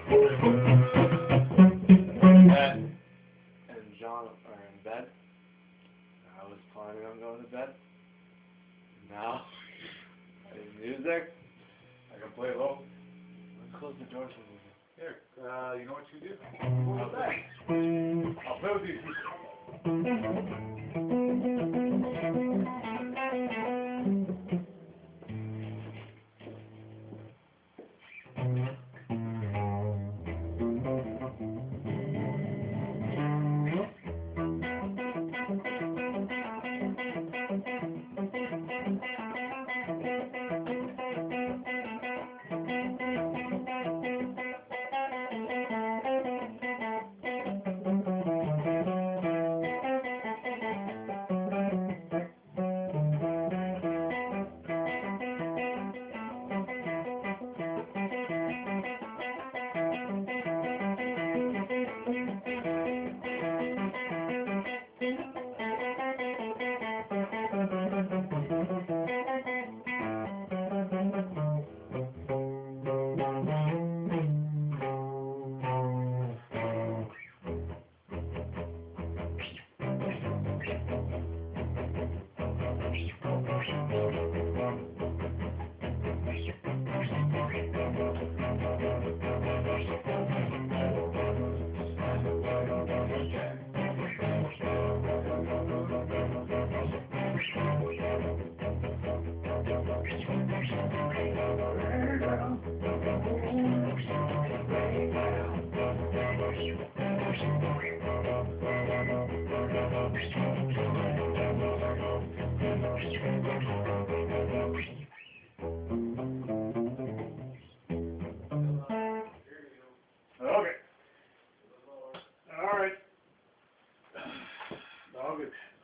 Matt and John are in bed. I was planning on going to bed. Now, there's music. I can play low. Let's close the doors when we do. Here, you know what you do? Go back. I'll play with you. Okay. All right. All good.